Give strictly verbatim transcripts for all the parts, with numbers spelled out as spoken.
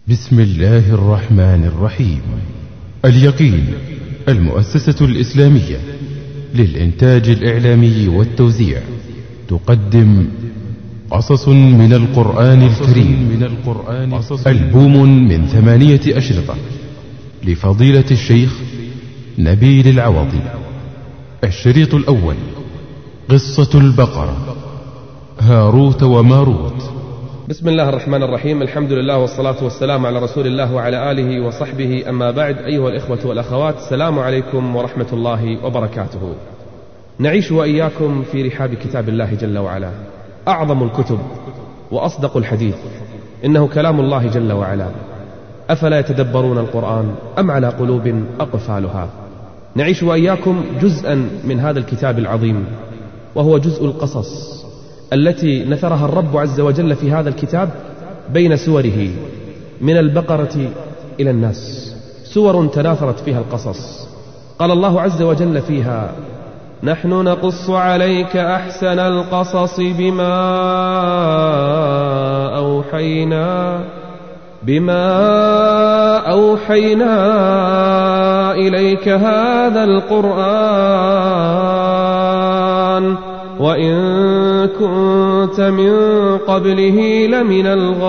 بسم الله الرحمن الرحيم. اليقين، المؤسسة الإسلامية للإنتاج الإعلامي والتوزيع، تقدم قصص من القرآن الكريم، من القرآن ألبوم من ثمانية أشرطة لفضيلة الشيخ نبيل العوضي. الشريط الأول: قصة البقرة، هاروت وماروت. بسم الله الرحمن الرحيم. الحمد لله والصلاة والسلام على رسول الله وعلى آله وصحبه، أما بعد. أيها الإخوة والأخوات، السلام عليكم ورحمة الله وبركاته. نعيش وإياكم في رحاب كتاب الله جل وعلا، أعظم الكتب وأصدق الحديث، إنه كلام الله جل وعلا. أفلا يتدبرون القرآن أم على قلوب أقفالها؟ نعيش وإياكم جزءا من هذا الكتاب العظيم، وهو جزء القصص التي نثرها الرب عز وجل في هذا الكتاب بين سوره، من البقرة إلى الناس، سور تناثرت فيها القصص. قال الله عز وجل فيها: نحن نقص عليك أحسن القصص بما أوحينا بما أوحينا إليك هذا القرآن وإن كنت من قبله لمن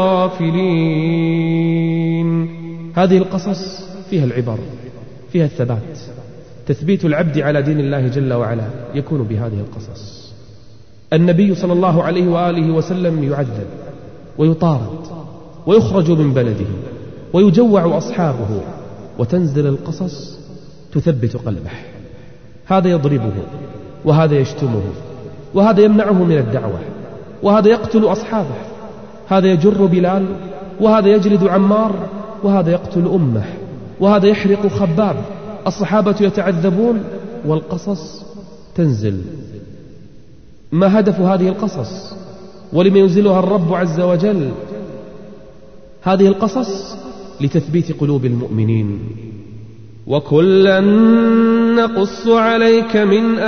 الغافلين. هذه القصص فيها العبر، فيها الثبات. تثبيت العبد على دين الله جل وعلا يكون بهذه القصص. النبي صلى الله عليه وآله وسلم يعذب ويطارد ويخرج من بلده ويجوع أصحابه، وتنزل القصص تثبت قلبه. هذا يضربه، وهذا يشتمه، وهذا يمنعه من الدعوة، وهذا يقتل أصحابه، هذا يجر بلال، وهذا يجلد عمار، وهذا يقتل أمه، وهذا يحرق خباب. الصحابة يتعذبون والقصص تنزل. ما هدف هذه القصص؟ ولم ينزلها الرب عز وجل؟ هذه القصص لتثبيت قلوب المؤمنين. وكلا نقص عليك من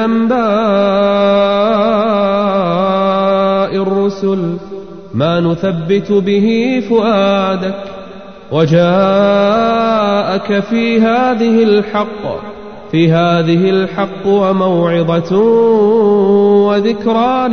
أنباء الرسل ما نثبت به فؤادك وجاءك في هذه الحق في هذه الحق وموعظة وذكرى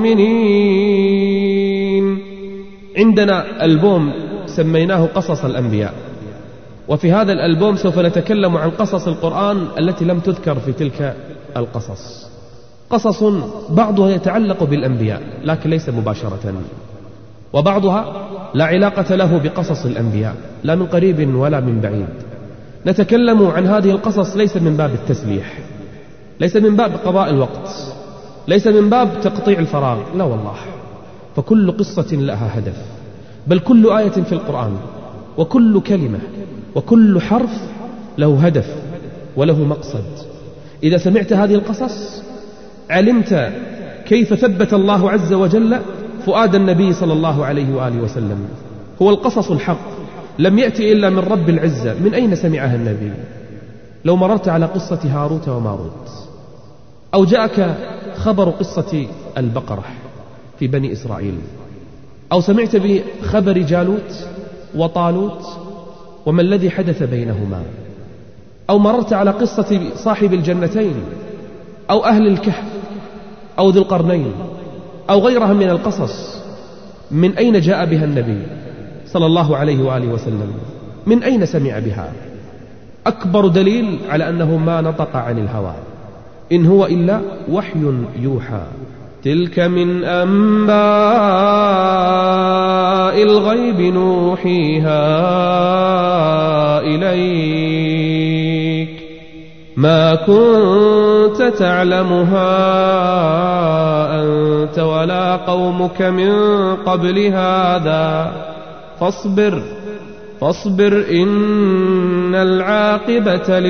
للمؤمنين. عندنا ألبوم سميناه قصص الأنبياء، وفي هذا الألبوم سوف نتكلم عن قصص القرآن التي لم تذكر في تلك القصص. قصص بعضها يتعلق بالأنبياء لكن ليس مباشرة، وبعضها لا علاقة له بقصص الأنبياء، لا من قريب ولا من بعيد. نتكلم عن هذه القصص ليس من باب التسليح، ليس من باب قضاء الوقت، ليس من باب تقطيع الفراغ، لا والله. فكل قصة لها هدف، بل كل آية في القرآن وكل كلمة وكل حرف له هدف وله مقصد. إذا سمعت هذه القصص علمت كيف ثبت الله عز وجل فؤاد النبي صلى الله عليه وآله وسلم. هو القصص الحق، لم يأتي إلا من رب العزة. من أين سمعها النبي؟ لو مررت على قصة هاروت وماروت، أو جاءك خبر قصة البقرة في بني إسرائيل، أو سمعت بخبر جالوت وطالوت وما الذي حدث بينهما، أو مررت على قصة صاحب الجنتين أو أهل الكهف أو ذي القرنين أو غيرها من القصص، من أين جاء بها النبي صلى الله عليه وآله وسلم؟ من أين سمع بها؟ أكبر دليل على أنه ما نطق عن الهوى، إن هو إلا وحي يوحى. تلك من أنباء الغيب نوحيها إليك ما كنت تعلمها أنت ولا قومك من قبل هذا فاصبر فاصبر إن العاقبة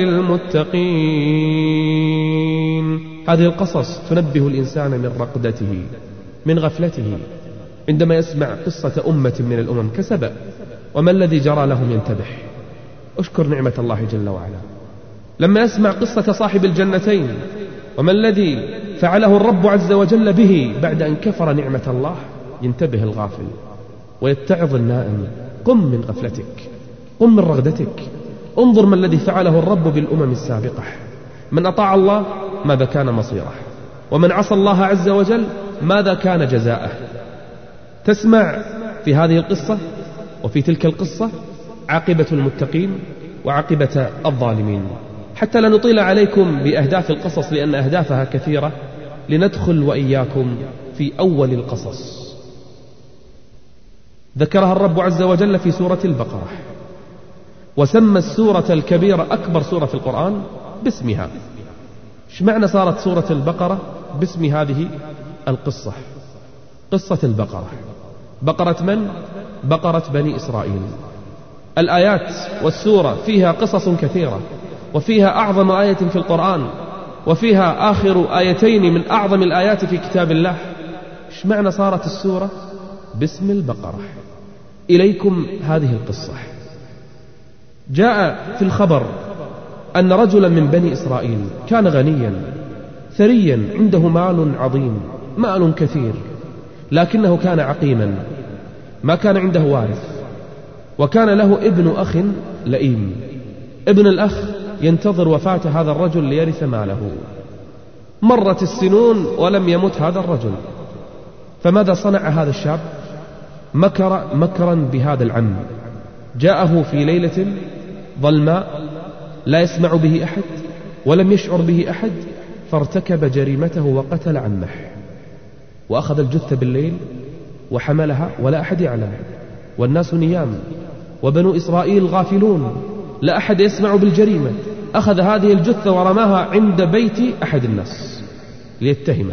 للمتقين. هذه القصص تنبه الإنسان من رقدته، من غفلته، عندما يسمع قصة أمة من الأمم كسبأ وما الذي جرى لهم ينتبه. أشكر نعمة الله جل وعلا. لما يسمع قصة صاحب الجنتين وما الذي فعله الرب عز وجل به بعد أن كفر نعمة الله ينتبه الغافل ويتعظ النائم قم من غفلتك، قم من رغدتك، انظر ما الذي فعله الرب بالأمم السابقة. من أطاع الله ماذا كان مصيره، ومن عصى الله عز وجل ماذا كان جزاءه. تسمع في هذه القصة وفي تلك القصة عاقبة المتقين وعاقبة الظالمين. حتى لا نطيل عليكم بأهداف القصص لأن أهدافها كثيرة، لندخل وإياكم في أول القصص. ذكرها الرب عز وجل في سورة البقرة، وسمى السورة الكبيرة أكبر سورة في القرآن باسمها. ايش معنى صارت سورة البقرة باسم هذه القصة؟ قصة البقرة، بقرة من؟ بقرة بني إسرائيل. الآيات والسورة فيها قصص كثيرة، وفيها أعظم آية في القرآن، وفيها آخر آيتين من أعظم الآيات في كتاب الله. ايش معنى صارت السورة باسم البقرة؟ إليكم هذه القصة. جاء في الخبر أن رجلا من بني إسرائيل كان غنيا ثريا، عنده مال عظيم، مال كثير، لكنه كان عقيما، ما كان عنده وارث، وكان له ابن أخ لئيم. ابن الأخ ينتظر وفاة هذا الرجل ليرث ماله. مرت السنون ولم يمت هذا الرجل، فماذا صنع هذا الشاب؟ مكر مكرا بهذا العم. جاءه في ليلة ظلماء لا يسمع به أحد ولم يشعر به أحد، فارتكب جريمته وقتل عمه، وأخذ الجثة بالليل وحملها ولا أحد يعلم، والناس نيام، وبنو إسرائيل غافلون، لا أحد يسمع بالجريمة. أخذ هذه الجثة ورماها عند بيت أحد الناس ليتهمه.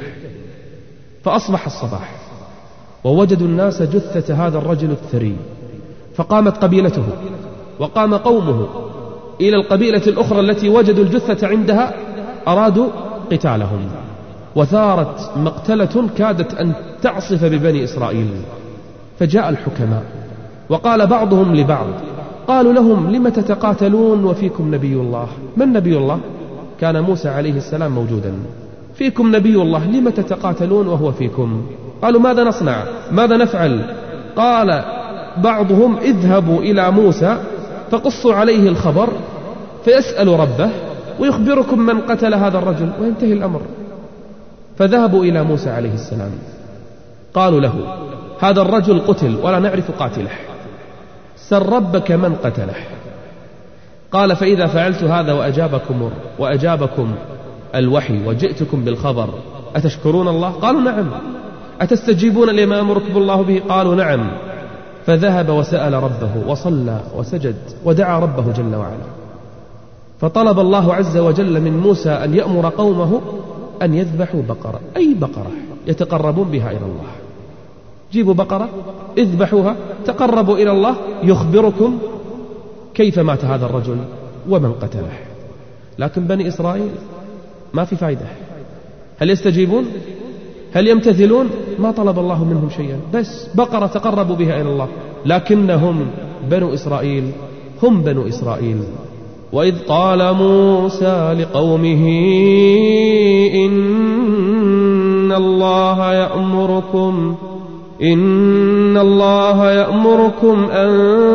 فأصبح الصباح ووجدوا الناس جثة هذا الرجل الثري، فقامت قبيلته وقام قومه إلى القبيلة الأخرى التي وجدوا الجثة عندها، أرادوا قتالهم، وثارت مقتلة كادت أن تعصف ببني إسرائيل. فجاء الحكماء وقال بعضهم لبعض، قالوا لهم لم تتقاتلون وفيكم نبي الله؟ من نبي الله؟ كان موسى عليه السلام موجودا. فيكم نبي الله، لم تتقاتلون وهو فيكم؟ قالوا ماذا نصنع؟ ماذا نفعل؟ قال بعضهم اذهبوا إلى موسى فقصوا عليه الخبر فيسأل ربه ويخبركم من قتل هذا الرجل وينتهي الأمر. فذهبوا إلى موسى عليه السلام، قالوا له هذا الرجل قتل ولا نعرف قاتله، سل ربك من قتله. قال فإذا فعلت هذا وأجابكم, وأجابكم الوحي وجئتكم بالخبر أتشكرون الله؟ قالوا نعم. أتستجيبون لما أمركم الله به؟ قالوا نعم. فذهب وسأل ربه وصلى وسجد ودعا ربه جل وعلا، فطلب الله عز وجل من موسى أن يأمر قومه أن يذبحوا بقرة، أي بقرة يتقربون بها إلى الله. جيبوا بقرة اذبحوها تقربوا إلى الله، يخبركم كيف مات هذا الرجل ومن قتله. لكن بني إسرائيل ما في فايدة. هل يستجيبون؟ هل يمتثلون؟ ما طلب الله منهم شيئا، بس بقرة تقربوا بها إلى الله. لكنهم بنو إسرائيل هم بنو إسرائيل. وإذ قال موسى لقومه إن الله يأمركم إن الله يأمركم أن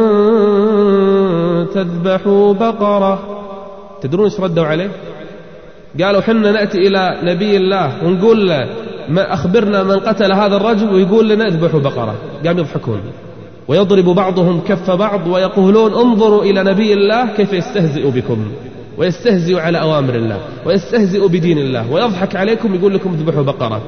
تذبحوا بقرة. تدرون ايش ردوا عليه؟ قالوا حنا نأتي إلى نبي الله ونقول له ما أخبرنا من قتل هذا الرجل، ويقول لنا اذبحوا بقرة. قام يضحكون ويضرب بعضهم كف بعض ويقولون انظروا إلى نبي الله كيف يستهزئ بكم ويستهزئ على أوامر الله ويستهزئ بدين الله ويضحك عليكم، يقول لكم اذبحوا بقرة.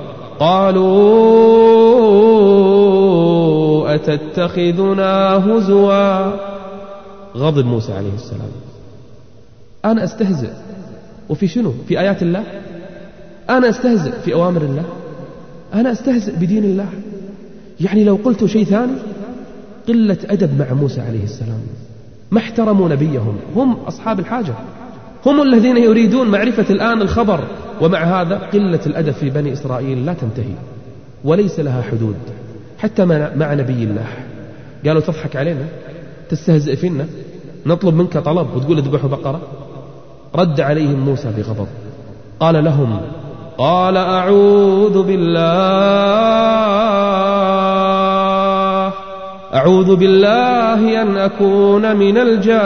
قالوا أتتخذنا هزوا. غضب موسى عليه السلام، أنا أستهزئ وفي شنو؟ في آيات الله؟ أنا أستهزئ في أوامر الله؟ أنا أستهزئ بدين الله؟ يعني لو قلت شيء ثاني قلة أدب مع موسى عليه السلام. ما احترموا نبيهم، هم أصحاب الحاجة، هم الذين يريدون معرفة الآن الخبر. ومع هذا قلة الأدب في بني إسرائيل لا تنتهي وليس لها حدود حتى مع نبي الله. قالوا تضحك علينا، تستهزئ فينا، نطلب منك طلب وتقول اذبحوا بقرة. رد عليهم موسى بغضب، قال لهم قال أعوذ بالله أعوذ بالله أن أكون من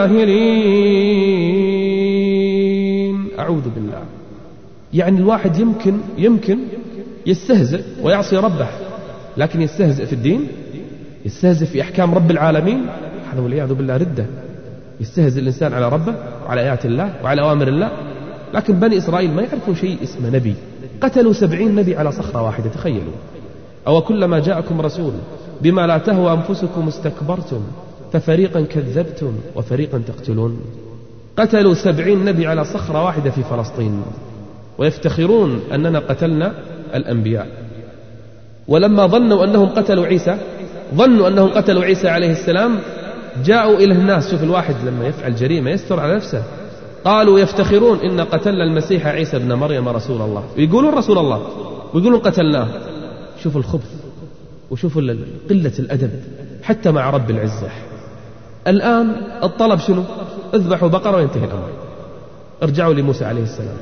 الجاهلين. أعوذ بالله، يعني الواحد يمكن يمكن يستهزئ ويعصي ربه، لكن يستهزئ في الدين، يستهزئ في أحكام رب العالمين، هذا والعياذ بالله ردة. يستهزئ الإنسان على ربه وعلى آيات الله وعلى أوامر الله. لكن بني إسرائيل ما يعرفون شيء اسمه نبي، قتلوا سبعين نبي على صخرة واحدة. تخيلوا. أو كلما جاءكم رسول بما لا تهوى أنفسكم استكبرتم ففريقا كذبتم وفريقا تقتلون. قتلوا سبعين نبي على صخرة واحدة في فلسطين، ويفتخرون أننا قتلنا الأنبياء. ولما ظنوا أنهم قتلوا عيسى، ظنوا أنهم قتلوا عيسى عليه السلام، جاءوا إلى الناس. شوف الواحد لما يفعل جريمة يستر على نفسه. قالوا يفتخرون إن قتلنا المسيح عيسى ابن مريم رسول الله، يقولون رسول الله ويقولون قتلناه. شوف الخبث وشوف قلة الأدب حتى مع رب العزة. الآن الطلب شنو؟ اذبحوا بقرة وينتهي الأمر. ارجعوا لموسى عليه السلام،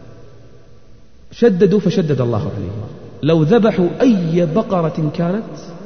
شددوا فشدد الله عليهم. لو ذبحوا أي بقرة كانت،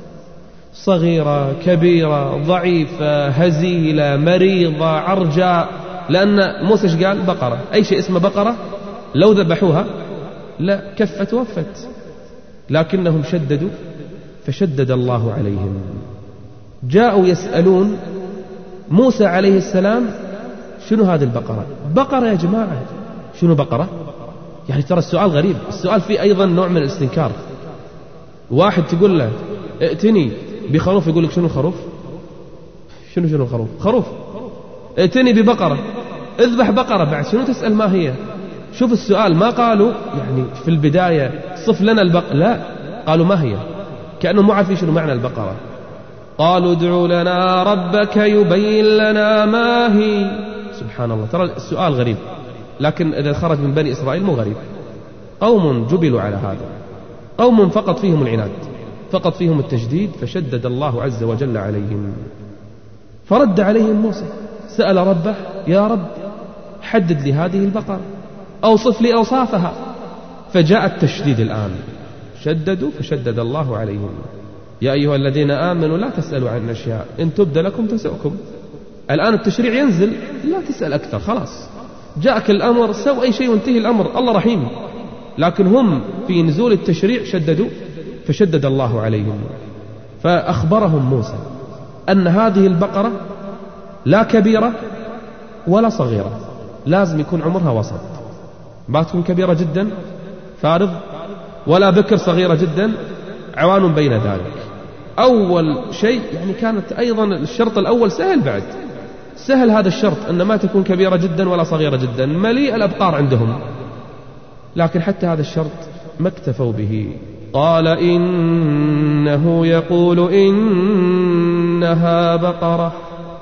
صغيرة كبيرة ضعيفة هزيلة مريضة عرجاء، لأن موسى قال بقرة، أي شيء اسمه بقرة لو ذبحوها لا كفت وفت، لكنهم شددوا فشدد الله عليهم. جاءوا يسألون موسى عليه السلام شنو هذه البقرة؟ بقرة يا جماعة، شنو بقرة؟ يعني ترى السؤال غريب، السؤال فيه أيضا نوع من الاستنكار. واحد تقول له ائتني بخروف، يقول لك شنو خروف؟ شنو شنو خروف؟ خروف. ائتني ببقرة، اذبح بقرة بعد، شنو تسأل ما هي؟ شوف السؤال، ما قالوا يعني في البداية صف لنا البقرة، لا، قالوا ما هي، كأنهم مو عارفين شنو معنى البقرة. قالوا ادعوا لنا ربك يبين لنا ما هي. سبحان الله، ترى السؤال غريب، لكن إذا خرج من بني إسرائيل مو غريب. قوم جبلوا على هذا، قوم فقط فيهم العناد، فقط فيهم التشديد، فشدد الله عز وجل عليهم. فرد عليهم موسى، سأل ربه يا رب حدد لي هذه البقرة، أوصف لي أوصافها. فجاء التشديد الآن، شددوا فشدد الله عليهم. يا أيها الذين آمنوا لا تسألوا عن أشياء إن تبد لكم تسؤكم. الآن التشريع ينزل، لا تسأل أكثر، خلاص جاءك الأمر، سووا أي شيء وانتهي الأمر، الله رحيم. لكن هم في نزول التشريع شددوا فشدد الله عليهم. فأخبرهم موسى أن هذه البقرة لا كبيرة ولا صغيرة، لازم يكون عمرها وسط، ما تكون كبيرة جدا فارض، ولا بكر صغيرة جدا عوان بين ذلك. أول شيء يعني كانت أيضا الشرط الأول سهل، بعد سهل هذا الشرط أن ما تكون كبيرة جدا ولا صغيرة جدا، مليء الأبقار عندهم، لكن حتى هذا الشرط ما اكتفوا به. قال إنه يقول إنها بقرة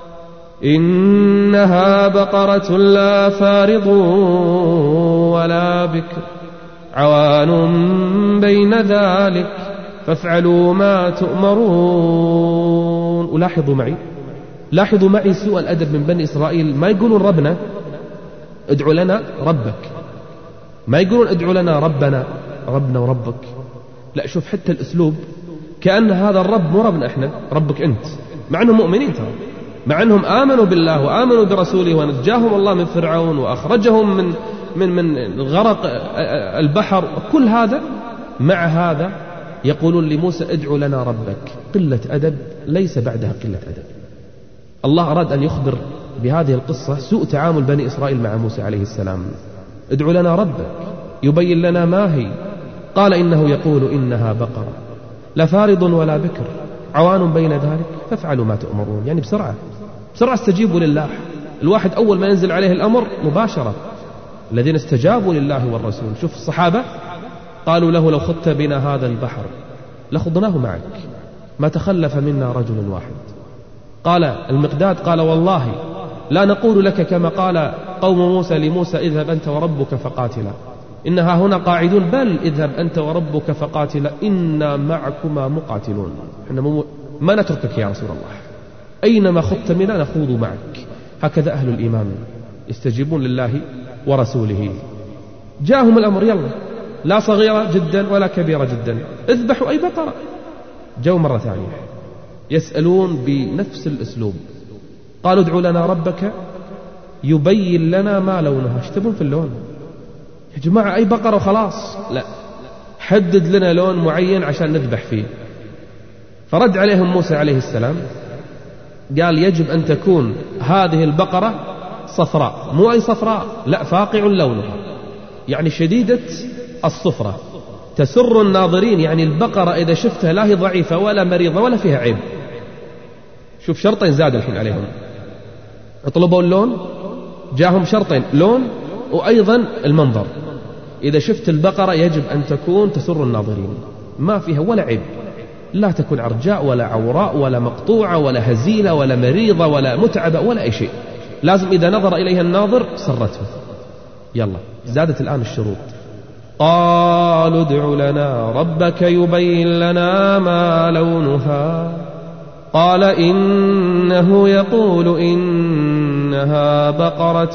إنها بقرة لا فارض ولا بكر عوان بين ذلك فافعلوا ما تؤمرون. ولاحظوا معي لاحظوا معي سوء الأدب من بني إسرائيل، ما يقولون ربنا ادعو لنا ربك، ما يقولون ادعو لنا ربنا ربنا وربك، لا، شوف حتى الأسلوب كأن هذا الرب مو ربنا إحنا، ربك أنت، مع أنهم مؤمنين ترى، مع أنهم آمنوا بالله وآمنوا برسوله ونجاهم الله من فرعون وأخرجهم من من من غرق البحر، كل هذا، مع هذا يقولون لموسى ادعو لنا ربك. قلة أدب ليس بعدها قلة أدب. الله أراد أن يخبر بهذه القصة سوء تعامل بني إسرائيل مع موسى عليه السلام. ادعو لنا ربك يبين لنا ما هي. قال إنه يقول إنها بقرة لا فارض ولا بكر عوان بين ذلك فافعلوا ما تؤمرون. يعني بسرعة بسرعة استجيبوا لله. الواحد أول ما ينزل عليه الأمر مباشرة، الذين استجابوا لله والرسول. شوف الصحابة قالوا له لو خضت بنا هذا البحر لخضناه معك ما تخلف منا رجل واحد. قال المقداد قال والله لا نقول لك كما قال قوم موسى لموسى اذهب أنت وربك فقاتلا إنها هنا قاعدون، بل اذهب أنت وربك فقاتلا إنا معكما مقاتلون. إحنا ما نتركك يا رسول الله، أينما خضت منا نخوض معك. هكذا أهل الإيمان يستجيبون لله ورسوله. جاءهم الأمر، يلا لا صغيرة جدا ولا كبيرة جدا، اذبحوا أي بقرة. جو مرة ثانية يسألون بنفس الأسلوب. قالوا ادعوا لنا ربك يبين لنا ما لونها. ايش تبون في اللون يا جماعة؟ أي بقرة وخلاص؟ لا، حدد لنا لون معين عشان نذبح فيه. فرد عليهم موسى عليه السلام قال يجب أن تكون هذه البقرة صفراء، مو أي صفراء، لا، فاقع لونها، يعني شديدة الصفرة، تسر الناظرين. يعني البقرة إذا شفتها لا هي ضعيفة ولا مريضة ولا فيها عيب. شوف شرطين زادوا الحين عليهم، اطلبوا اللون، جاهم شرطين، لون وأيضا المنظر. إذا شفت البقرة يجب أن تكون تسر الناظرين، ما فيها ولا عيب، لا تكون عرجاء ولا عوراء ولا مقطوعة ولا هزيلة ولا مريضة ولا متعبة ولا أي شيء. لازم إذا نظر إليها الناظر سرته. يلا زادت الآن الشروط. قالوا ادع لنا ربك يبين لنا ما لونها. قال إنه يقول إنها بقرة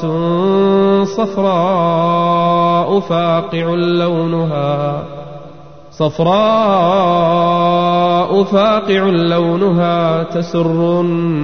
صفراء فاقع لونها صفراء فاقع لونها تسر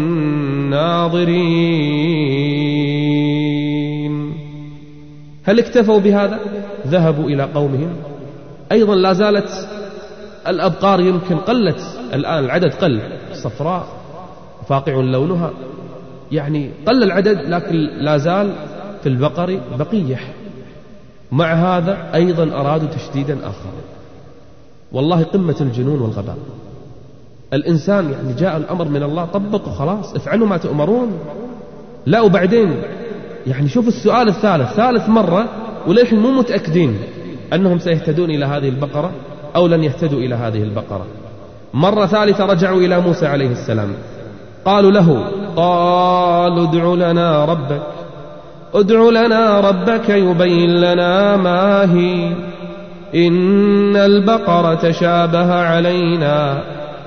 الناظرين. هل اكتفوا بهذا؟ ذهبوا إلى قومهم. أيضا لا زالت الأبقار يمكن قلت الآن، العدد قل، صفراء فاقع لونها، يعني قل العدد، لكن لا زال في البقر بقية. مع هذا أيضا أرادوا تشديدا آخر. والله قمة الجنون والغباء. الإنسان يعني جاء الأمر من الله، طبقوا خلاص، افعلوا ما تؤمرون. لا، وبعدين يعني شوف السؤال الثالث، ثالث مرة ولكن مو متأكدين أنهم سيهتدون إلى هذه البقرة أو لن يهتدوا إلى هذه البقرة. مرة ثالثة رجعوا إلى موسى عليه السلام، قالوا له قالوا ادع لنا ربك ادع لنا ربك يبين لنا ما هي إن البقرة تشابه علينا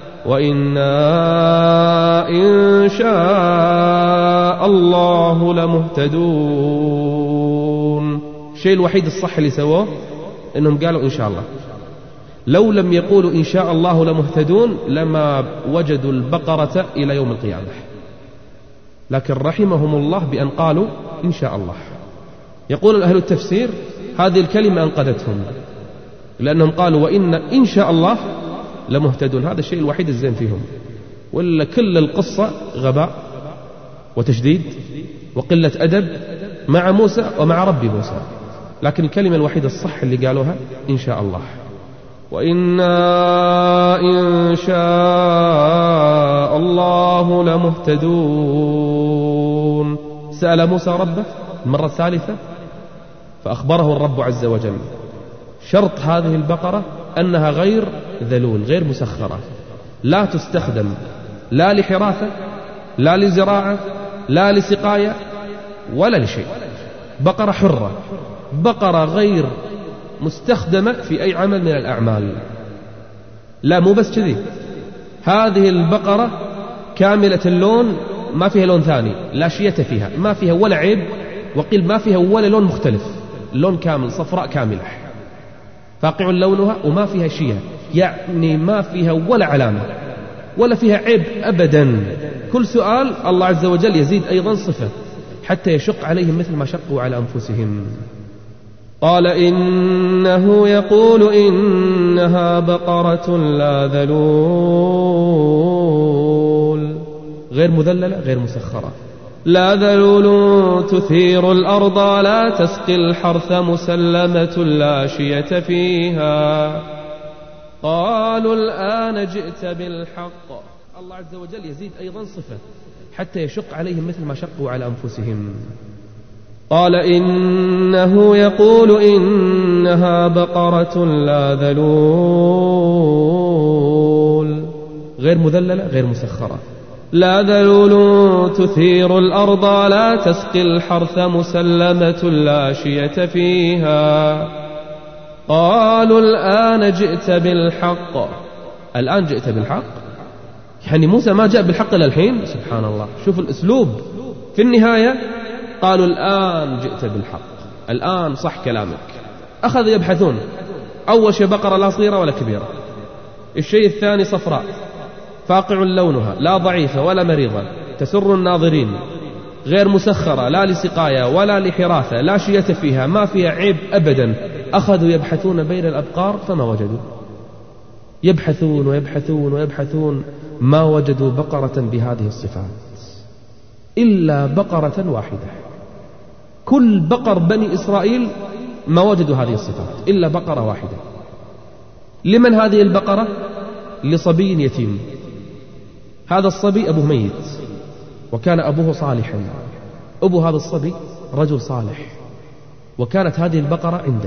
وإنا إن شاء الله لمهتدون. الشيء الوحيد الصح اللي سووه إنهم قالوا إن شاء الله. لو لم يقولوا إن شاء الله لمهتدون لما وجدوا البقرة إلى يوم القيامة، لكن رحمهم الله بأن قالوا إن شاء الله. يقول أهل التفسير هذه الكلمة أنقذتهم، لأنهم قالوا وإن إن شاء الله لمهتدون. هذا الشيء الوحيد الزين فيهم، ولا كل القصة غباء وتشديد وقلة أدب مع موسى ومع رب موسى. لكن الكلمة الوحيدة الصح اللي قالوها إن شاء الله، وإنا إن شاء الله لمهتدون. سأل موسى ربه المرة الثالثة فأخبره الرب عز وجل شرط هذه البقرة أنها غير ذلول، غير مسخرة، لا تستخدم لا لحراثة لا لزراعة لا لسقاية ولا لشيء. بقرة حرة، بقرة غير مستخدمة في أي عمل من الأعمال. لا، مو بس كذي، هذه البقرة كاملة اللون، ما فيها لون ثاني، لا شية فيها، ما فيها ولا عيب، وقيل ما فيها ولا لون مختلف، اللون كامل، صفراء كاملة فاقع لونها، وما فيها شيء، يعني ما فيها ولا علامة ولا فيها عيب أبدا. كل سؤال الله عز وجل يزيد أيضا صفة حتى يشق عليهم مثل ما شقوا على أنفسهم. قال إنه يقول إنها بقرة لا ذلول، غير مذللة غير مسخرة، لا ذلول تثير الأرض لا تسقي الحرث مسلمة لا شية فيها. قالوا الآن جئت بالحق. الله عز وجل يزيد أيضا صفة حتى يشق عليهم مثل ما شقوا على أنفسهم. قال إنه يقول إنها بقرة لا ذلول، غير مذللة غير مسخرة، لا ذلول تثير الأرض لا تسقي الحرث مسلمة لا شية فيها. قالوا الآن جئت بالحق. الآن جئت بالحق، يعني موسى ما جاء بالحق إلى الحين. سبحان الله، شوف الأسلوب. في النهاية قالوا الآن جئت بالحق، الآن صح كلامك. أخذوا يبحثون، أول شيء بقرة لا صغيرة ولا كبيرة، الشيء الثاني صفراء، فاقع لونها، لا ضعيفة ولا مريضة، تسر الناظرين، غير مسخرة لا لسقاية ولا لحراثة، لا شية فيها، ما فيها عيب أبدا. أخذوا يبحثون بين الأبقار فما وجدوا، يبحثون ويبحثون ويبحثون، ما وجدوا بقرة بهذه الصفات إلا بقرة واحدة. كل بقر بني إسرائيل ما وجدوا هذه الصفات إلا بقرة واحدة. لمن هذه البقرة؟ لصبي يتيم. هذا الصبي أبوه ميت، وكان أبوه صالحا. أبو هذا الصبي رجل صالح، وكانت هذه البقرة عنده.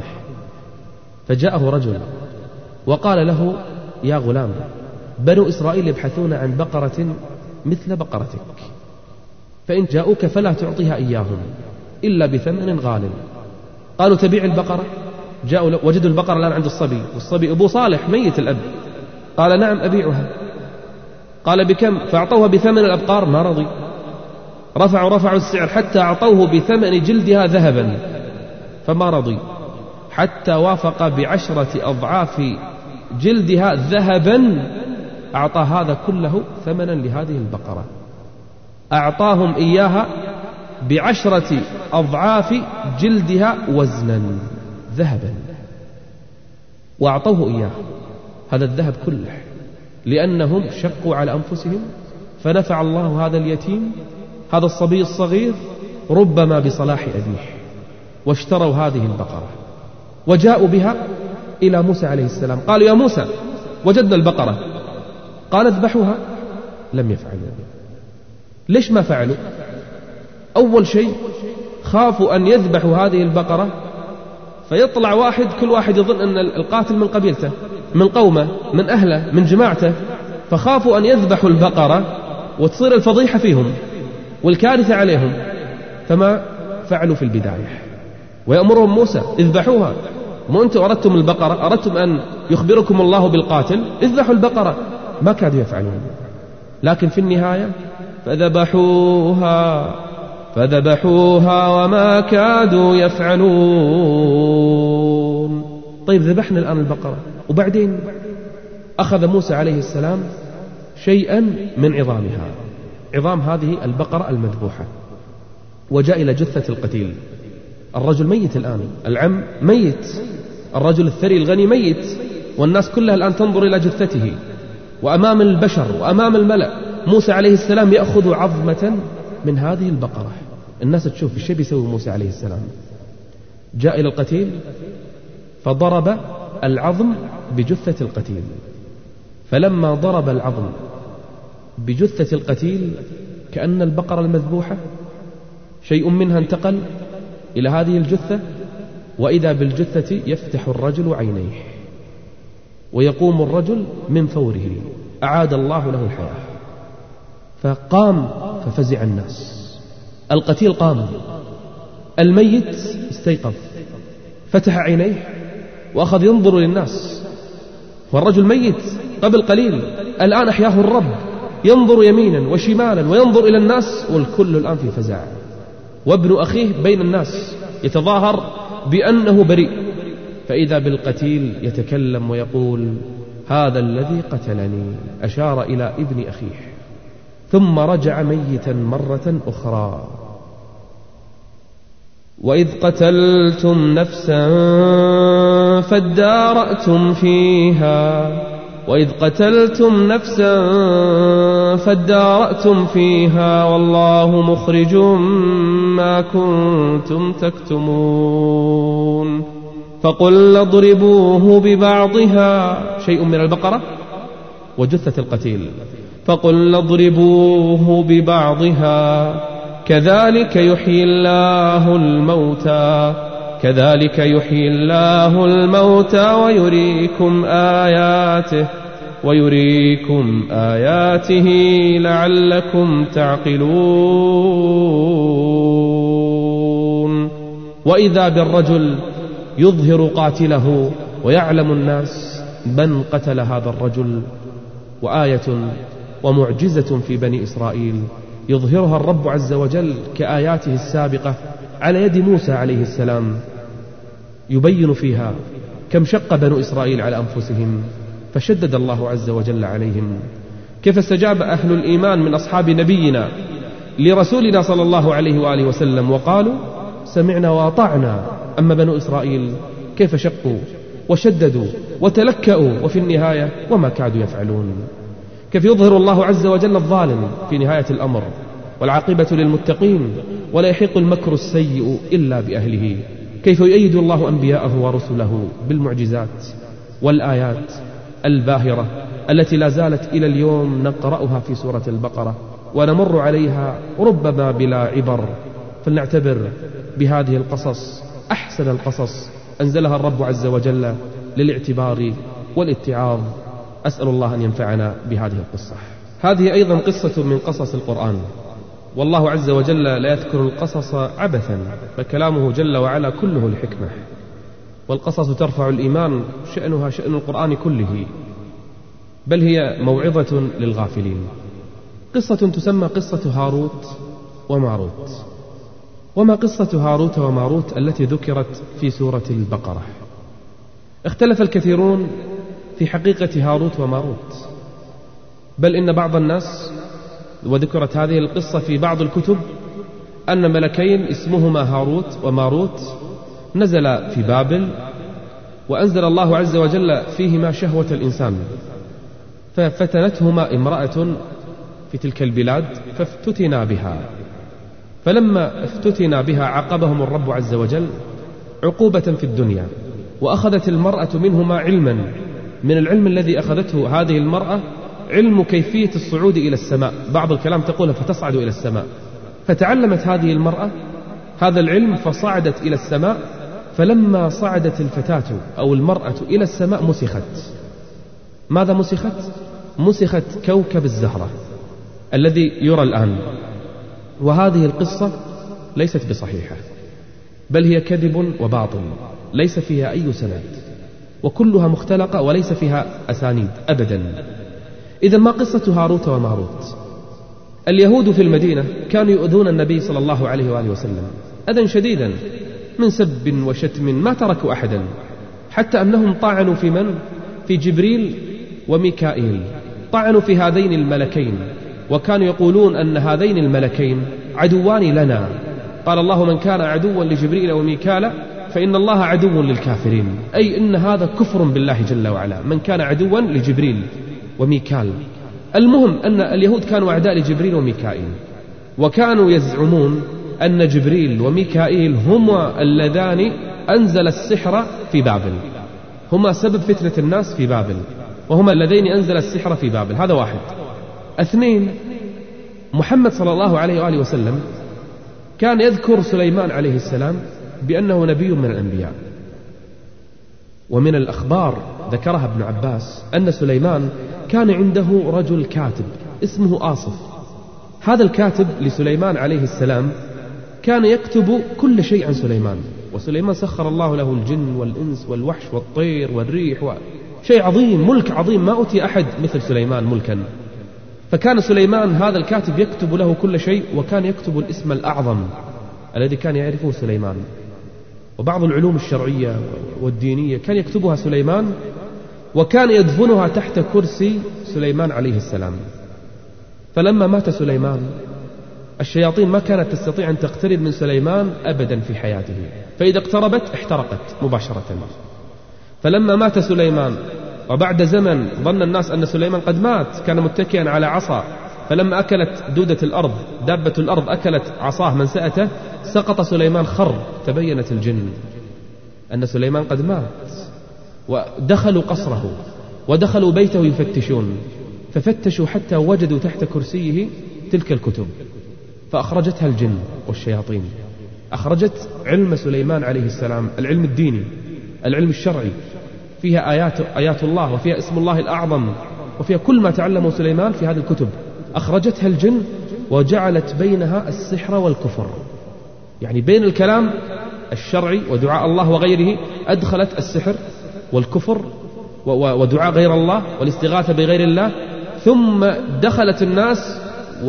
فجاءه رجل وقال له: يا غلام، بنو إسرائيل يبحثون عن بقرة مثل بقرتك، فإن جاءوك فلا تعطيها إياهم إلا بثمن غال. قالوا: تبيع البقرة؟ جاءوا وجدوا البقرة الآن عند الصبي، والصبي أبو صالح ميت الأب. قال: نعم أبيعها. قال: بكم؟ فأعطوها بثمن الأبقار، ما رضي. رفعوا رفعوا السعر حتى أعطوه بثمن جلدها ذهبا، فما رضي، حتى وافق بعشرة أضعاف جلدها ذهبا. أعطى هذا كله ثمنا لهذه البقرة، أعطاهم إياها بعشرة أضعاف جلدها وزنا ذهبا، وأعطوه إياه هذا الذهب كله، لأنهم شقوا على أنفسهم، فنفع الله هذا اليتيم، هذا الصبي الصغير، ربما بصلاح أبيه، واشتروا هذه البقرة وجاءوا بها إلى موسى عليه السلام. قالوا: يا موسى، وجدنا البقرة. قال: اذبحوها. لم يفعلوا. ليش ما فعلوا؟ أول شيء خافوا أن يذبحوا هذه البقرة فيطلع واحد، كل واحد يظن أن القاتل من قبيلته، من قومه، من أهله، من جماعته، فخافوا أن يذبحوا البقرة وتصير الفضيحة فيهم والكارثة عليهم، فما فعلوا في البداية. ويأمرهم موسى: اذبحوها. مو أنتم أردتم البقرة، أردتم أن يخبركم الله بالقاتل، اذبحوا البقرة. ما كادوا يفعلون، لكن في النهاية فذبحوها فذبحوها وما كادوا يفعلون. طيب، ذبحنا الآن البقرة، وبعدين أخذ موسى عليه السلام شيئا من عظامها، عظام هذه البقرة المذبوحة، وجاء إلى جثة القتيل. الرجل ميت الآن، العم ميت، الرجل الثري الغني ميت، والناس كلها الآن تنظر إلى جثته، وأمام البشر وأمام الملأ موسى عليه السلام يأخذ عظمة من هذه البقرة. الناس تشوف الشيء بيسوي موسى عليه السلام. جاء إلى القتيل فضرب العظم بجثة القتيل، فلما ضرب العظم بجثة القتيل كأن البقرة المذبوحة شيء منها انتقل إلى هذه الجثة، وإذا بالجثة يفتح الرجل عينيه ويقوم الرجل من فوره، أعاد الله له الحياة. فقام ففزع الناس. القتيل قام، الميت استيقظ، فتح عينيه وأخذ ينظر للناس، والرجل ميت قبل قليل الآن أحياه الرب، ينظر يمينا وشمالا وينظر إلى الناس، والكل الآن في فزع. وابن أخيه بين الناس يتظاهر بأنه بريء، فإذا بالقتيل يتكلم ويقول: هذا الذي قتلني، أشار إلى ابن أخيه، ثم رجع ميتا مرة أخرى. وإذ قتلتم نفسا فادارأتم فيها وإذ قتلتم نفسا فادارأتم فيها والله مخرج ما كنتم تكتمون. فقلنا اضربوه ببعضها، شيء من البقرة وجثة القتيل، فقلنا اضربوه ببعضها كذلك يحيي الله الموتى كذلك يحيي الله الموتى ويريكم آياته ويريكم آياته لعلكم تعقلون. وإذا بالرجل يظهر قاتله ويعلم الناس من قتل هذا الرجل، وآية ومعجزة في بني إسرائيل يظهرها الرب عز وجل كآياته السابقة على يد موسى عليه السلام، يبين فيها كم شق بنو إسرائيل على أنفسهم، فشدد الله عز وجل عليهم، كيف استجاب أهل الإيمان من أصحاب نبينا لرسولنا صلى الله عليه وآله وسلم وقالوا سمعنا وأطعنا. أما بنو إسرائيل كيف شقوا وشددوا وتلكأوا وفي النهاية وما كادوا يفعلون. كيف يظهر الله عز وجل الظالم في نهاية الأمر والعاقبة للمتقين ولا يحيق المكر السيء إلا بأهله. كيف يؤيد الله أنبياءه ورسله بالمعجزات والآيات الباهرة التي لا زالت إلى اليوم نقرأها في سورة البقرة ونمر عليها ربما بلا عبر. فلنعتبر بهذه القصص أحسن القصص أنزلها الرب عز وجل للاعتبار والاتعاظ. أسأل الله أن ينفعنا بهذه القصة. هذه أيضا قصة من قصص القرآن، والله عز وجل لا يذكر القصص عبثا، فكلامه جل وعلا كله لحكمة، والقصص ترفع الإيمان، شأنها شأن القرآن كله، بل هي موعظة للغافلين. قصة تسمى قصة هاروت وماروت. وما قصة هاروت وماروت التي ذكرت في سورة البقرة؟ اختلف الكثيرون في حقيقة هاروت وماروت، بل إن بعض الناس، وذكرت هذه القصة في بعض الكتب، أن ملكين اسمهما هاروت وماروت نزل في بابل، وأنزل الله عز وجل فيهما شهوة الإنسان، ففتنتهما امرأة في تلك البلاد فافتتنا بها. فلما افتتنا بها عاقبهم الرب عز وجل عقوبة في الدنيا، وأخذت المرأة منهما علما، من العلم الذي أخذته هذه المرأة علم كيفية الصعود إلى السماء. بعض الكلام تقول فتصعد إلى السماء، فتعلمت هذه المرأة هذا العلم فصعدت إلى السماء. فلما صعدت الفتاة أو المرأة إلى السماء مسخت. ماذا مسخت؟ مسخت كوكب الزهرة الذي يرى الآن. وهذه القصة ليست بصحيحة، بل هي كذب وباطل، ليس فيها أي سند، وكلها مختلقة وليس فيها أسانيد أبدا. إذا ما قصة هاروت وماروت؟ اليهود في المدينة كانوا يؤذون النبي صلى الله عليه وآله وسلم أذى شديدا من سب وشتم، ما تركوا أحدا، حتى أنهم طعنوا في من؟ في جبريل وميكائيل، طعنوا في هذين الملكين، وكانوا يقولون أن هذين الملكين عدوان لنا. قال الله من كان عدوا لجبريل وميكال فإن الله عدو للكافرين، أي إن هذا كفر بالله جل وعلا، من كان عدوا لجبريل وميكال. المهم أن اليهود كانوا أعداء لجبريل وميكائيل، وكانوا يزعمون أن جبريل وميكائيل هما اللذان أنزل السحر في بابل، هما سبب فتنة الناس في بابل، وهما اللذين أنزل السحر في بابل. هذا واحد. اثنين، محمد صلى الله عليه وآله وسلم كان يذكر سليمان عليه السلام بأنه نبي من الأنبياء، ومن الأخبار ذكرها ابن عباس أن سليمان كان عنده رجل كاتب اسمه آصف. هذا الكاتب لسليمان عليه السلام كان يكتب كل شيء عن سليمان، وسليمان سخر الله له الجن والإنس والوحش والطير والريح و... شيء عظيم، ملك عظيم، ما أوتي أحد مثل سليمان ملكا. فكان سليمان هذا الكاتب يكتب له كل شيء، وكان يكتب الاسم الأعظم الذي كان يعرفه سليمان، وبعض العلوم الشرعية والدينية كان يكتبها سليمان، وكان يدفنها تحت كرسي سليمان عليه السلام. فلما مات سليمان الشياطين ما كانت تستطيع أن تقترب من سليمان أبدا في حياته، فإذا اقتربت احترقت مباشرة. فلما مات سليمان وبعد زمن ظن الناس أن سليمان قد مات، كان متكئا على عصا، فلما أكلت دودة الأرض دابة الأرض أكلت عصاه منسأته، سقط سليمان خر، تبينت الجن أن سليمان قد مات، ودخلوا قصره ودخلوا بيته يفتشون، ففتشوا حتى وجدوا تحت كرسيه تلك الكتب، فأخرجتها الجن والشياطين، أخرجت علم سليمان عليه السلام، العلم الديني العلم الشرعي، فيها آيات, آيات الله، وفيها اسم الله الأعظم، وفيها كل ما تعلمه سليمان في هذه الكتب. أخرجتها الجن وجعلت بينها السحر والكفر، يعني بين الكلام الشرعي ودعاء الله وغيره أدخلت السحر والكفر ودعاء غير الله والاستغاثة بغير الله، ثم دخلت الناس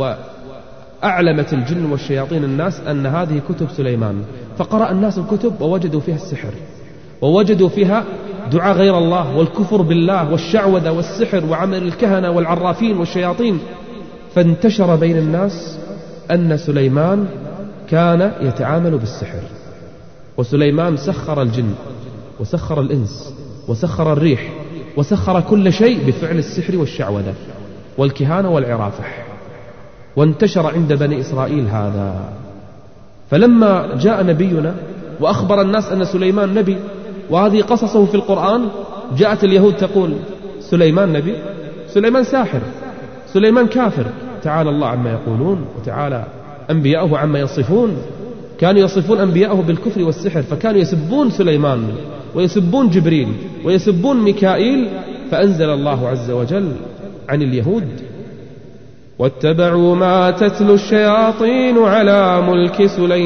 وأعلمت الجن والشياطين الناس أن هذه كتب سليمان، فقرأ الناس الكتب ووجدوا فيها السحر، ووجدوا فيها دعاء غير الله والكفر بالله والشعوذة والسحر وعمل الكهنة والعرافين والشياطين. فانتشر بين الناس أن سليمان كان يتعامل بالسحر، وسليمان سخر الجن وسخر الإنس وسخر الريح وسخر كل شيء بفعل السحر والشعوذة والكهانة والعرافح. وانتشر عند بني إسرائيل هذا. فلما جاء نبينا وأخبر الناس أن سليمان نبي وهذه قصصه في القرآن، جاءت اليهود تقول سليمان نبي؟ سليمان ساحر، سليمان كافر. تعالى الله عما يقولون وتعالى أنبياءه عما يصفون. كانوا يصفون أنبياءه بالكفر والسحر، فكانوا يسبون سليمان ويسبون جبريل ويسبون ميكائيل. فأنزل الله عز وجل عن اليهود: واتبعوا ما تتلو الشياطين على ملك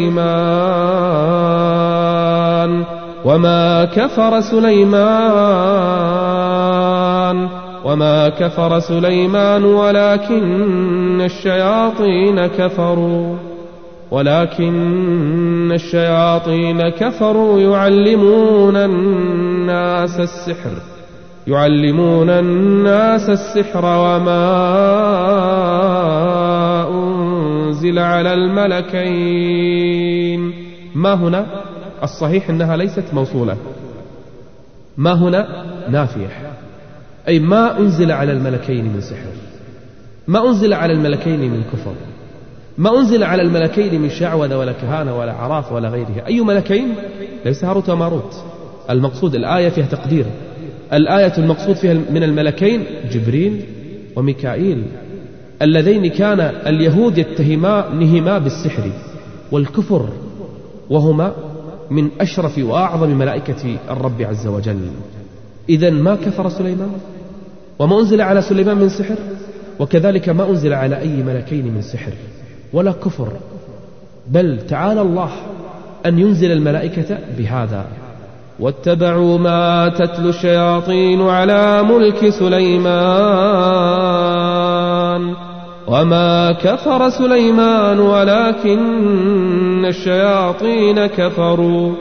سليمان وما كفر سليمان وما كفر سليمان ولكن الشياطين كفروا ولكن الشياطين كفروا يعلمون الناس السحر يعلمون الناس السحر وما أنزل على الملكين. ما هنا الصحيح أنها ليست موصولة، ما هنا نافية، أي ما أنزل على الملكين من سحر، ما أنزل على الملكين من كفر، ما أنزل على الملكين من شعوذة ولا كهانة ولا عراف ولا غيرها. أي ملكين؟ ليس هاروت وماروت. المقصود الآية فيها تقدير، الآية المقصود فيها من الملكين جبريل وميكائيل، اللذين كان اليهود يتهمانهما بالسحر والكفر، وهما من أشرف وأعظم ملائكة الرب عز وجل. إذن ما كفر سليمان وما أنزل على سليمان من سحر، وكذلك ما أنزل على أي ملكين من سحر ولا كفر، بل تعالى الله أن ينزل الملائكة بهذا. واتبعوا ما تتلو الشياطين على ملك سليمان وما كفر سليمان ولكن الشياطين كفروا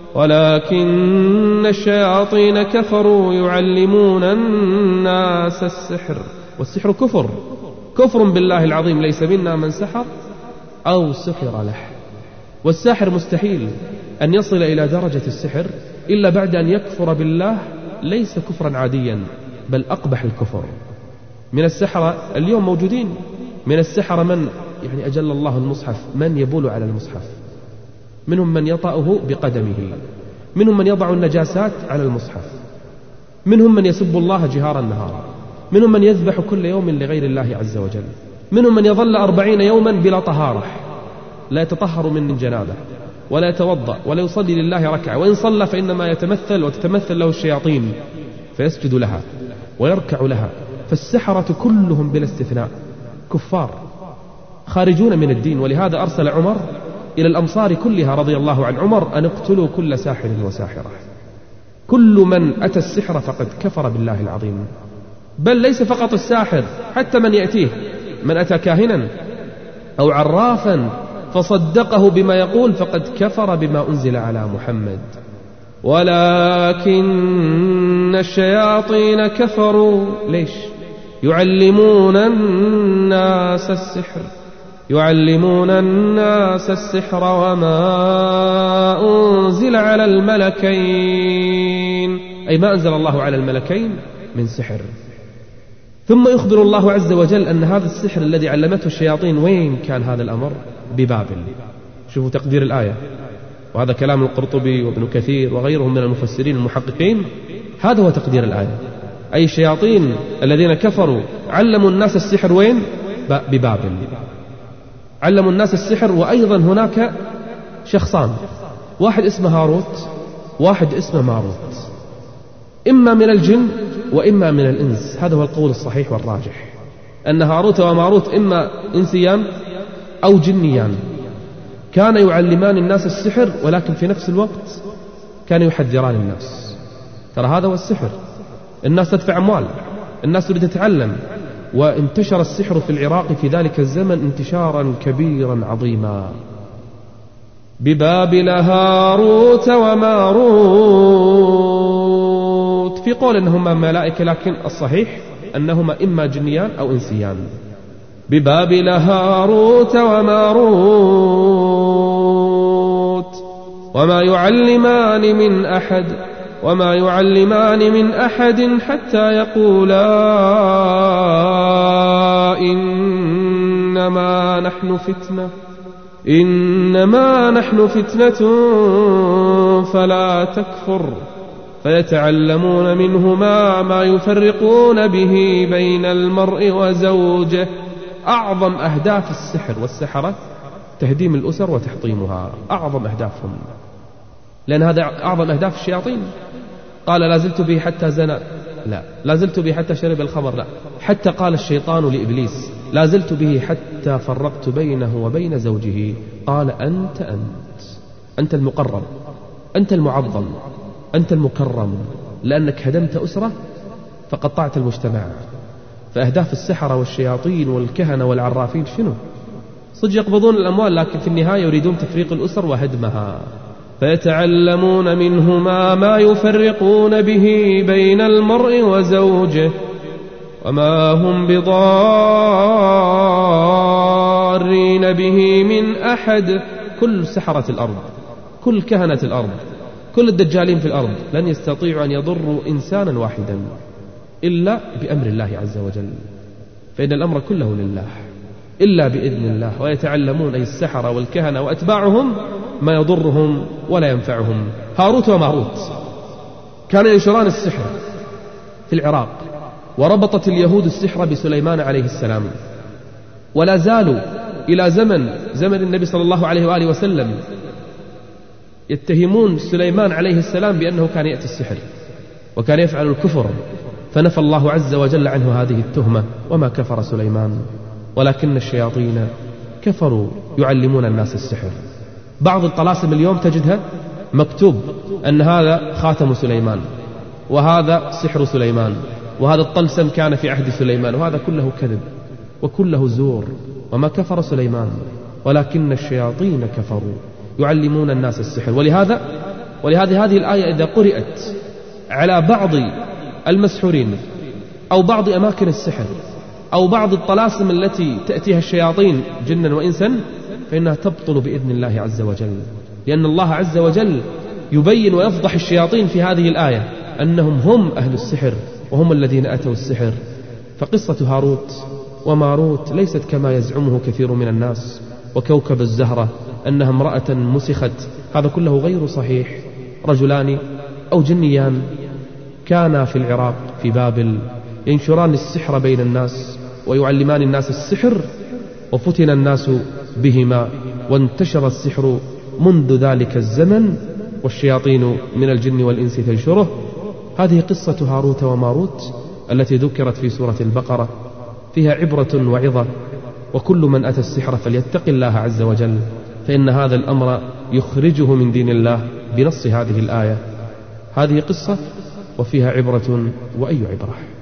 ولكن الشياطين كفروا يعلمون الناس السحر. والسحر كفر، كفر بالله العظيم. ليس منا من سحر أو سحر له. والساحر مستحيل أن يصل إلى درجة السحر إلا بعد أن يكفر بالله، ليس كفرا عاديا بل أقبح الكفر. من السحرة اليوم موجودين، من السحرة من يعني أجل الله المصحف، من يبول على المصحف، منهم من يطأه بقدمه، منهم من يضع النجاسات على المصحف، منهم من يسب الله جهارا نهارا، منهم من يذبح كل يوم لغير الله عز وجل، منهم من يظل أربعين يوما بلا طهارة، لا يتطهر من جنابه ولا يتوضأ ولا يصلي لله ركعة، وإن صلى فإنما يتمثل وتتمثل له الشياطين فيسجد لها ويركع لها. فالسحرة كلهم بلا استثناء كفار خارجون من الدين. ولهذا أرسل عمر إلى الأمصار كلها رضي الله عن عمر أن اقتلوا كل ساحر وساحرة. كل من أتى السحر فقد كفر بالله العظيم. بل ليس فقط الساحر، حتى من يأتيه، من أتى كاهنا أو عرافا فصدقه بما يقول فقد كفر بما أنزل على محمد. ولكن الشياطين كفروا. ليش؟ يعلمون الناس السحر يعلمون الناس السحر وما أنزل على الملكين، أي ما أنزل الله على الملكين من سحر. ثم يخبر الله عز وجل أن هذا السحر الذي علمته الشياطين وين كان هذا الأمر؟ ببابل. شوفوا تقدير الآية، وهذا كلام القرطبي وابن كثير وغيرهم من المفسرين المحققين. هذا هو تقدير الآية، أي الشياطين الذين كفروا علموا الناس السحر وين؟ ببابل. علموا الناس السحر. وأيضا هناك شخصان، واحد اسمه هاروت واحد اسمه ماروت، إما من الجن وإما من الإنس. هذا هو القول الصحيح والراجح، أن هاروت وماروت إما إنسيان أو جنيان، كان يعلمان الناس السحر، ولكن في نفس الوقت كان يحذران الناس. ترى هذا هو السحر، الناس تدفع أموال، الناس تريد تتعلم. وانتشر السحر في العراق في ذلك الزمن انتشارا كبيرا عظيما. ببابل هاروت وماروت وهاروت، في قول أنهما ملائكة، لكن الصحيح أنهما إما جنيان أو إنسيان. ببابل هاروت وماروت وما يعلمان من أحد وما يعلمان من أحد حتى يقولا إنما نحن فتنة إنما نحن فتنة فلا تكفر، فيتعلمون منهما ما يفرقون به بين المرء وزوجه. أعظم أهداف السحر والسحرة تهديم الأسر وتحطيمها، أعظم أهدافهم، لأن هذا أعظم أهداف الشياطين. قال لا زلت به حتى زنى، لا. لا زلت به حتى شرب الخمر، لا. حتى قال الشيطان لإبليس لا زلت به حتى فرقت بينه وبين زوجه، قال أنت أنت أنت المقرب، أنت المعظم، أنت المكرم، لأنك هدمت أسرة فقطعت المجتمع. فأهداف السحرة والشياطين والكهنة والعرافين شنو؟ صدق يقبضون الأموال، لكن في النهاية يريدون تفريق الأسر وهدمها. فيتعلمون منهما ما يفرقون به بين المرء وزوجه وما هم بضارين به من أحد. كل سحرة الأرض، كل كهنة الأرض، كل الدجالين في الأرض لن يستطيعوا أن يضروا إنسانا واحدا إلا بأمر الله عز وجل، فإن الأمر كله لله إلا بإذن الله. ويتعلمون أي السحرة والكهنة وأتباعهم ما يضرهم ولا ينفعهم. هاروت وماروت كان ينشران السحر في العراق، وربطت اليهود السحر بسليمان عليه السلام، ولا زالوا إلى زمن زمن النبي صلى الله عليه وآله وسلم يتهمون سليمان عليه السلام بأنه كان يأتي السحر وكان يفعل الكفر، فنفى الله عز وجل عنه هذه التهمة. وما كفر سليمان ولكن الشياطين كفروا يعلمون الناس السحر. بعض الطلاسم اليوم تجدها مكتوب أن هذا خاتم سليمان، وهذا سحر سليمان، وهذا الطلسم كان في عهد سليمان، وهذا كله كذب وكله زور. وما كفر سليمان ولكن الشياطين كفروا يعلمون الناس السحر. ولهذا ولهذا هذه الآية إذا قرأت على بعض المسحورين أو بعض أماكن السحر أو بعض الطلاسم التي تأتيها الشياطين جنا وإنسا، فإنها تبطل بإذن الله عز وجل، لأن الله عز وجل يبين ويفضح الشياطين في هذه الآية أنهم هم أهل السحر وهم الذين أتوا السحر. فقصة هاروت وماروت ليست كما يزعمه كثير من الناس، وكوكب الزهرة أنها امرأة مسخت، هذا كله غير صحيح. رجلان أو جنيان كانا في العراق في بابل ينشران السحر بين الناس ويعلمان الناس السحر، وفتن الناس بهما وانتشر السحر منذ ذلك الزمن، والشياطين من الجن والإنس تنشره. هذه قصة هاروت وماروت التي ذكرت في سورة البقرة، فيها عبرة وعظة، وكل من أتى السحر فليتق الله عز وجل، فإن هذا الأمر يخرجه من دين الله بنص هذه الآية. هذه قصة وفيها عبرة وأي عبرة.